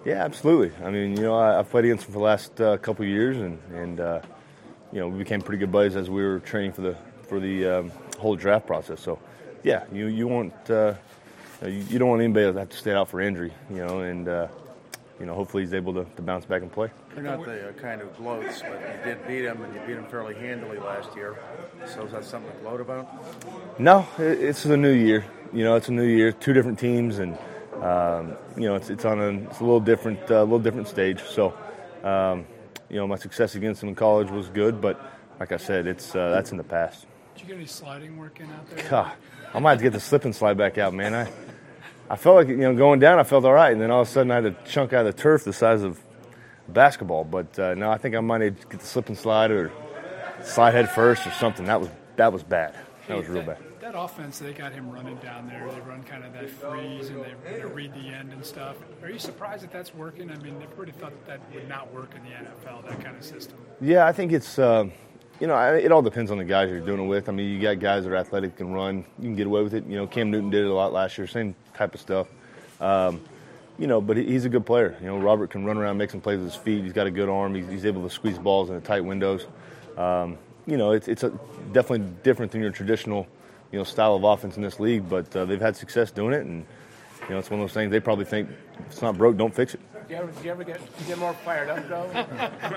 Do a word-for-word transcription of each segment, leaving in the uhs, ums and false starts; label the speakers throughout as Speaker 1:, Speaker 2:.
Speaker 1: Yeah, absolutely. I mean, you know, I, I've played against him for the last uh, couple of years, and and uh, you know, we became pretty good buddies as we were training for the for the um, whole draft process. So, yeah, you you want uh, you, you don't want anybody to have to stay out for injury, you know, and uh, you know, hopefully he's able to, to bounce back and play.
Speaker 2: You're not the uh, kind of gloats, but you did beat him, and you beat him fairly handily last year. So is that something to gloat about?
Speaker 1: No, it, it's a new year. You know, it's a new year, two different teams, and um, you know, it's it's on a it's a little different, a uh, little different stage. So, um, you know, my success against him in college was good, but like I said, it's uh, that's in the past.
Speaker 3: Did you get any sliding work in out there?
Speaker 1: God, I might have to get the slip and slide back out, man. I I felt like, you know, going down, I felt all right, and then all of a sudden I had a chunk out of the turf the size of basketball. But uh, no, I think I might need to get the slip and slide or slide head first or something. That was that was bad. That was real bad.
Speaker 3: That offense, they got him running down there. They run kind of that freeze and they, they read the end and stuff. Are you surprised that that's working? I mean, everybody thought that, that would not work in the N F L, that kind of system.
Speaker 1: Yeah, I think it's, uh, you know, it all depends on the guys you're doing it with. I mean, you got guys that are athletic, can run. You can get away with it. You know, Cam Newton did it a lot last year, same type of stuff. Um, you know, but he's a good player. You know, Robert can run around, make some plays with his feet. He's got a good arm. He's, he's able to squeeze balls into tight windows. Um, you know, it's, it's a, definitely different than your traditional, you know, style of offense in this league, but uh, they've had success doing it, and you know, it's one of those things they probably think if it's not broke, don't fix it.
Speaker 2: Do you ever, do you ever get, you get more fired up, though?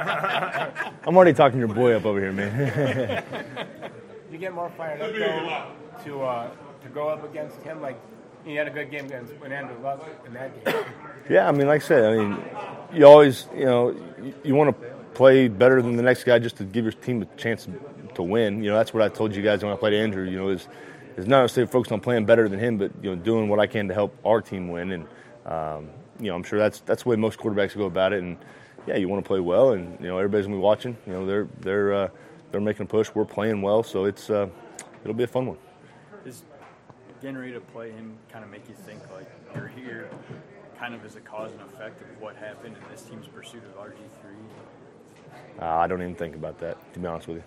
Speaker 1: I'm already talking your boy up over here, man.
Speaker 2: You get more fired up, though, to uh, to go up against him? Like, you had a good game against Andrew Luck in that game.
Speaker 1: Yeah, I mean, like I said, I mean, you always, you know, you, you want to play better than the next guy just to give your team a chance to win. You know, that's what I told you guys when I played Andrew. You know, is is not necessarily focused on playing better than him, but you know, doing what I can to help our team win. And um, you know, I'm sure that's that's the way most quarterbacks go about it. And yeah, you want to play well, and you know, everybody's gonna be watching. You know, they're they're uh, they're making a push. We're playing well, so it's uh, it'll be a fun one.
Speaker 4: Is getting ready to play him kind of make you think like you're here, kind of as a cause and effect of what happened in this team's pursuit of R G three?
Speaker 1: Uh, I don't even think about that, to be honest with you.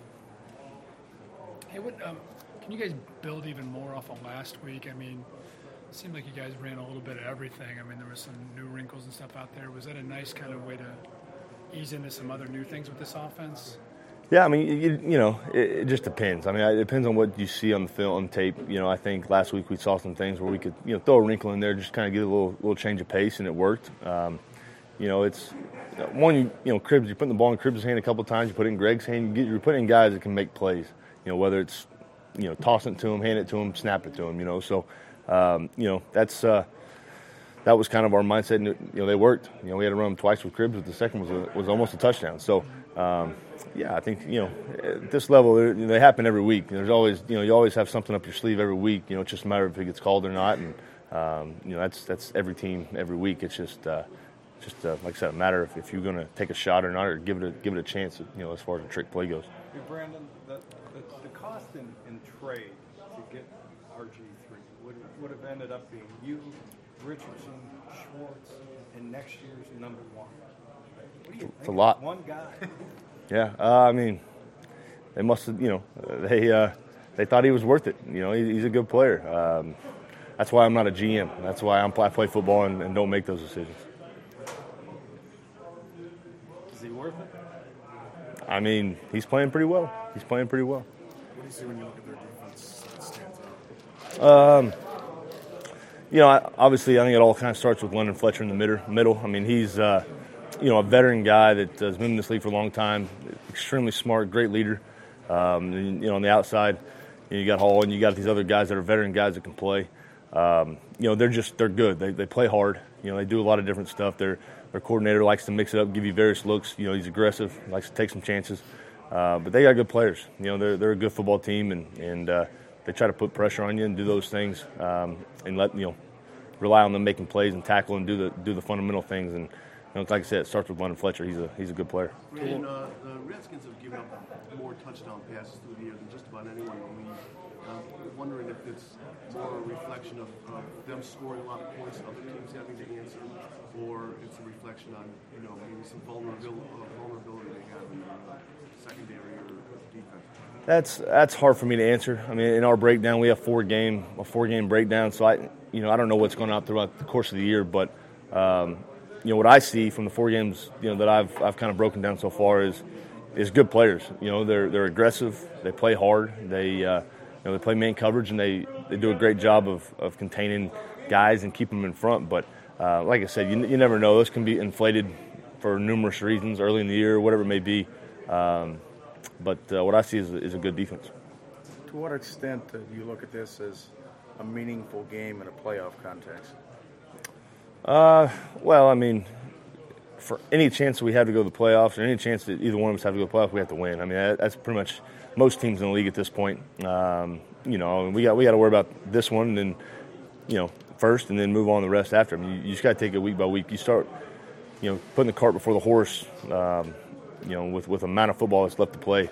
Speaker 3: Hey, what, um, can you guys build even more off of last week? I mean, it seemed like you guys ran a little bit of everything. I mean, there was some new wrinkles and stuff out there. Was that a nice kind of way to ease into some other new things with this offense?
Speaker 1: Yeah, I mean, you, you know, it, it just depends. I mean, it depends on what you see on the film, on tape. You know, I think last week we saw some things where we could, you know, throw a wrinkle in there, just kind of get a little little change of pace, and it worked. Um, you know, it's one, you, you know, Cribbs, you're putting the ball in Cribbs' hand a couple of times, you put it in Greg's hand, you get, you're putting in guys that can make plays. You know, whether it's, you know, toss it to him, hand it to him, snap it to him, you know. So, um, you know, that's uh, that was kind of our mindset. And, you know, they worked. You know, we had to run them twice with Cribbs, but the second was a, was almost a touchdown. So, um, yeah, I think, you know, at this level, they happen every week. There's always, you know, you always have something up your sleeve every week. You know, it's just a matter of if it gets called or not. And, um, you know, that's that's every team every week. It's just, uh, just uh, like I said, a matter of if you're going to take a shot or not, or give it a give it a chance. You know, as far as the trick play goes.
Speaker 5: Hey, Brandon, the, the, the cost in, in trade to get R G three would would have ended up being you, Richardson, Schwartz, and next year's number one. What do you think?
Speaker 1: It's a lot.
Speaker 5: One guy.
Speaker 1: Yeah, uh, I mean, they must have, you know, they uh, they thought he was worth it. You know, he, he's a good player. Um, that's why I'm not a G M. That's why I'm, I play football and, and don't make those decisions.
Speaker 5: Is he worth it?
Speaker 1: I mean, he's playing pretty well. He's playing pretty well.
Speaker 6: What do you see when you look at their defense that stands out?
Speaker 1: Um, you know, obviously, I think it all kind of starts with London Fletcher in the middle. Middle. I mean, he's uh, you know, a veteran guy that has been in this league for a long time. Extremely smart, great leader. Um, and, you know, on the outside, you, know, you got Hall, and you got these other guys that are veteran guys that can play. Um, you know, they're just they're good. They they play hard. You know, they do a lot of different stuff. Their their coordinator likes to mix it up, give you various looks. You know, he's aggressive, likes to take some chances. Uh, but they got good players. You know, they're they're a good football team, and and uh, they try to put pressure on you and do those things, um, and let you know rely on them making plays and tackle and do the do the fundamental things. And you know, like I said, it starts with London Fletcher. He's a he's a good player.
Speaker 6: And uh, the Redskins have given up more touchdown passes through the year than just about anyone in the league. I'm wondering if it's more a reflection of uh, them scoring a lot of points and other teams having to answer, or it's a reflection on, you know, maybe some vulnerability, uh, vulnerability they have in the uh, secondary or defense.
Speaker 1: That's that's hard for me to answer. I mean, in our breakdown, we have four game a four game breakdown, so I you know I don't know what's going on throughout the course of the year, but um, you know, what I see from the four games, you know, that I've I've kind of broken down so far is is good players. You know, they're they're aggressive. They play hard. They uh, you know they play man coverage, and they, they do a great job of, of containing guys and keeping them in front. But uh, like I said, you you never know. Those can be inflated for numerous reasons early in the year, whatever it may be. Um, but uh, what I see is, is a good defense.
Speaker 7: To what extent do you look at this as a meaningful game in a playoff context?
Speaker 1: Uh, well, I mean, for any chance we have to go to the playoffs, or any chance that either one of us have to go to the playoffs, we have to win. I mean, that, that's pretty much most teams in the league at this point. Um, you know, we got we got to worry about this one, and then you know first, and then move on the rest after. I mean, you, you just got to take it week by week. You start, you know, putting the cart before the horse. Um, you know, with with the amount of football that's left to play.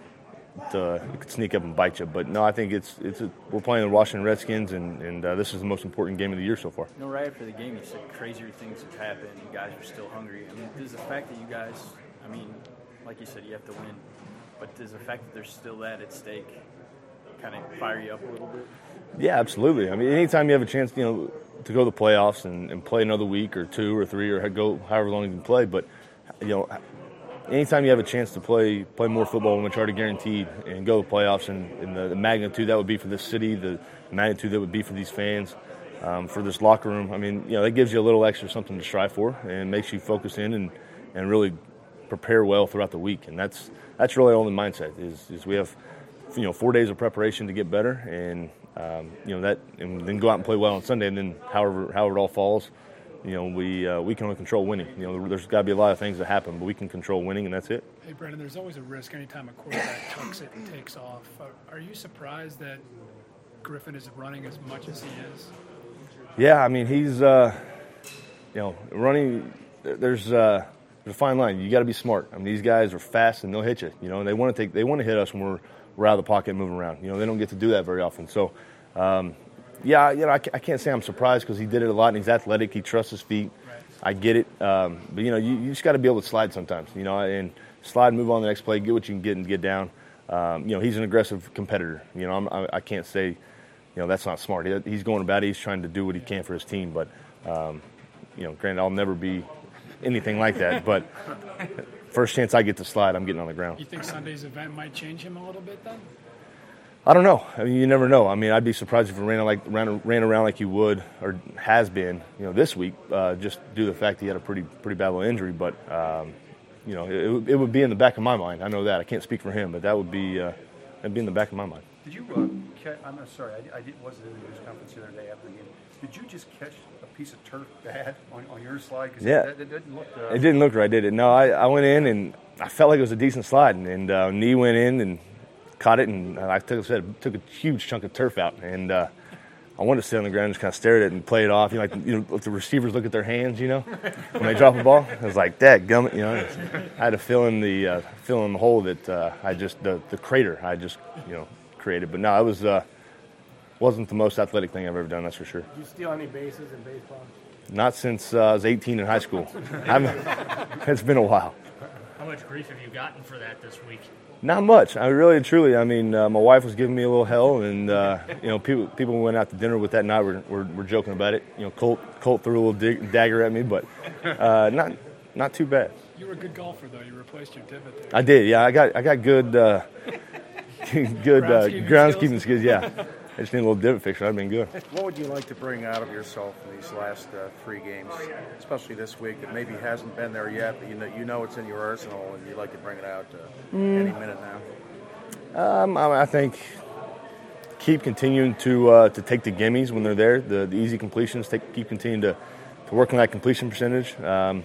Speaker 1: To, it could sneak up and bite you, but no, I think it's it's a, we're playing the Washington Redskins, and, and uh, this is the most important game of the year so far.
Speaker 4: You know, right after the game, you said crazier things have happened. You guys are still hungry. I mean, does the fact that you guys, I mean, like you said, you have to win, but does the fact that there's still that at stake kind of fire you up a little bit?
Speaker 1: Yeah, absolutely. I mean, anytime you have a chance, you know, to go to the playoffs and, and play another week or two or three or go however long you can play, but you know. Anytime you have a chance to play play more football, we're going to try to guarantee and go to the playoffs, and, and the, the magnitude that would be for this city, the magnitude that would be for these fans, um, for this locker room. I mean, you know, that gives you a little extra something to strive for, and makes you focus in and, and really prepare well throughout the week. And that's that's really the only mindset is is we have, you know, four days of preparation to get better, and um, you know that, and then go out and play well on Sunday, and then however however it all falls. You know, we uh, we can only control winning. You know, there's got to be a lot of things that happen, but we can control winning, and that's it.
Speaker 3: Hey, Brendan, there's always a risk anytime a quarterback tucks it and takes off. Are you surprised that Griffin is running as much as he is?
Speaker 1: Yeah, I mean, he's, uh, you know, running, there's, uh, there's a fine line. You got to be smart. I mean, these guys are fast, and they'll hit you. You know, and they want to take, they want to hit us when we're, we're out of the pocket and moving around. You know, they don't get to do that very often. So, um, yeah, you know, I can't say I'm surprised because he did it a lot, and he's athletic. He trusts his feet. Right. I get it. Um, but, you know, you, you just got to be able to slide sometimes, you know, and slide, move on to the next play, get what you can get and get down. Um, you know, he's an aggressive competitor. You know, I'm, I, I can't say, you know, that's not smart. He, he's going about it. He's trying to do what he can for his team. But, um, you know, granted, I'll never be anything like that. But first chance I get to slide, I'm getting on the ground.
Speaker 3: You think Sunday's event might change him a little bit then?
Speaker 1: I don't know. I mean, you never know. I mean, I'd be surprised if he ran like ran, ran around like he would or has been, you know, this week, uh, just due to the fact he had a pretty pretty bad little injury. But um, you know, it, it would be in the back of my mind. I know that. I can't speak for him, but that would be uh, that'd be in the back of my mind.
Speaker 5: Did you? Uh, catch, I'm sorry, I, I did, wasn't in the news conference the other day after the game. Did you just catch a piece of turf bad on, on your slide? Cause
Speaker 1: yeah,
Speaker 5: it, it didn't look. Uh,
Speaker 1: it didn't look right, did it? No, I, I went in and I felt like it was a decent slide, and, and uh, knee went in and caught it, and I took, said, took a huge chunk of turf out, and uh, I wanted to sit on the ground and just kind of stare at it and play it off. You know, like you know, if the receivers look at their hands, you know, when they drop the ball. I was like, "Dad, gummit," you know. I had to fill in the uh, fill in the hole that uh, I just the, the crater I just you know created. But no, it was uh, wasn't the most athletic thing I've ever done. That's for sure.
Speaker 2: Did you steal any bases in baseball?
Speaker 1: Not since uh, I was eighteen in high school. It's been a while.
Speaker 8: How much grief have you gotten for that this week?
Speaker 1: Not much. I really and truly. I mean, uh, my wife was giving me a little hell, and uh, you know, people people we went out to dinner with that night were, were, were joking about it. You know, Colt Colt threw a little dig, dagger at me, but uh, not not too bad.
Speaker 3: You were a good golfer, though. You replaced your divot there.
Speaker 1: I did. Yeah, I got I got good uh, good uh, groundskeeping skills. Yeah, I just need a little divot fixer. That'd been good.
Speaker 7: What would you like to bring out of yourself in these last uh, three games, especially this week that maybe hasn't been there yet, but you know you know it's in your arsenal and you'd like to bring it out uh, mm. any minute now?
Speaker 1: Um, I, I think keep continuing to uh, to take the gimmies when they're there, the, the easy completions. Take, keep continuing to, to work on that completion percentage, um,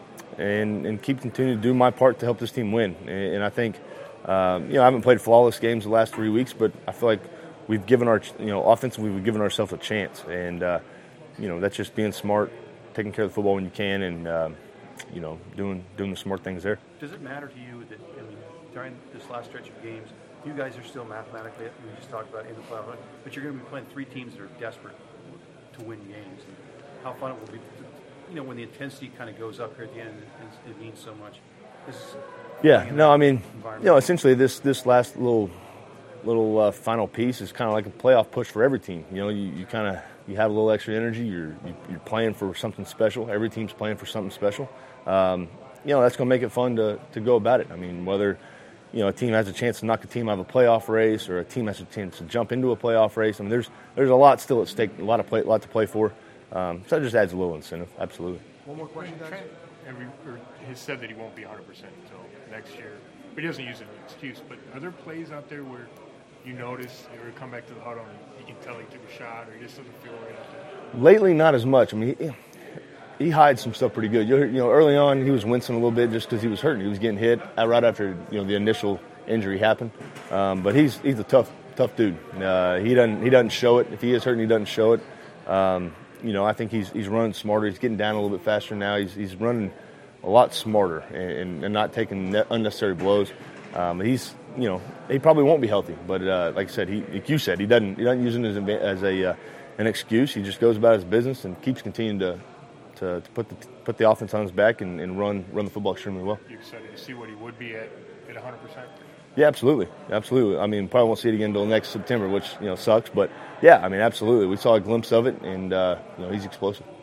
Speaker 1: and and keep continuing to do my part to help this team win. And, and I think um, you know I haven't played flawless games the last three weeks, but I feel like we've given our, you know, offensively we've given ourselves a chance, and uh, you know that's just being smart, taking care of the football when you can, and uh, you know doing doing the smart things there.
Speaker 5: Does it matter to you that I mean, during this last stretch of games, you guys are still mathematically, we just talked about in the playoff, but you're going to be playing three teams that are desperate to win games, and how fun it will be, to, you know, when the intensity kind of goes up here at the end, and it means so much. This is
Speaker 1: yeah, no, I mean, you know, essentially this this last little. little uh, final piece is kind of like a playoff push for every team. You know, you, you kind of you have a little extra energy. You're you're playing for something special. Every team's playing for something special. Um, you know, that's going to make it fun to to go about it. I mean, whether you know a team has a chance to knock a team out of a playoff race, or a team has a chance to jump into a playoff race. I mean, there's there's a lot still at stake, a lot of play, a lot to play for. Um, so that just adds a little incentive. Absolutely.
Speaker 9: One more question, guys. Every, or he said that he won't be one hundred percent until next year, but he doesn't use it as an excuse. But are there plays out there where you notice or come back to the huddle and you can tell he took a shot, or he just doesn't feel right out there?
Speaker 1: Lately, not as much. I mean, he, he hides some stuff pretty good. You know, early on he was wincing a little bit just because he was hurting. He was getting hit right after you know the initial injury happened. Um, but he's he's a tough tough dude. Uh, he doesn't he doesn't show it. If he is hurting, he doesn't show it. Um, you know, I think he's he's running smarter. He's getting down a little bit faster now. He's he's running a lot smarter and, and not taking unnecessary blows. Um, he's you know he probably won't be healthy, but uh, like I said, he like you said, he doesn't he doesn't use it as, a, as a uh, an excuse. He just goes about his business and keeps continuing to to, to put the put the offense on his back and, and run run the football extremely well.
Speaker 9: You excited to see what he would be at at one hundred percent?
Speaker 1: Yeah, absolutely, absolutely. I mean, probably won't see it again until next September, which you know sucks. But yeah, I mean, absolutely. We saw a glimpse of it, and uh, you know he's explosive.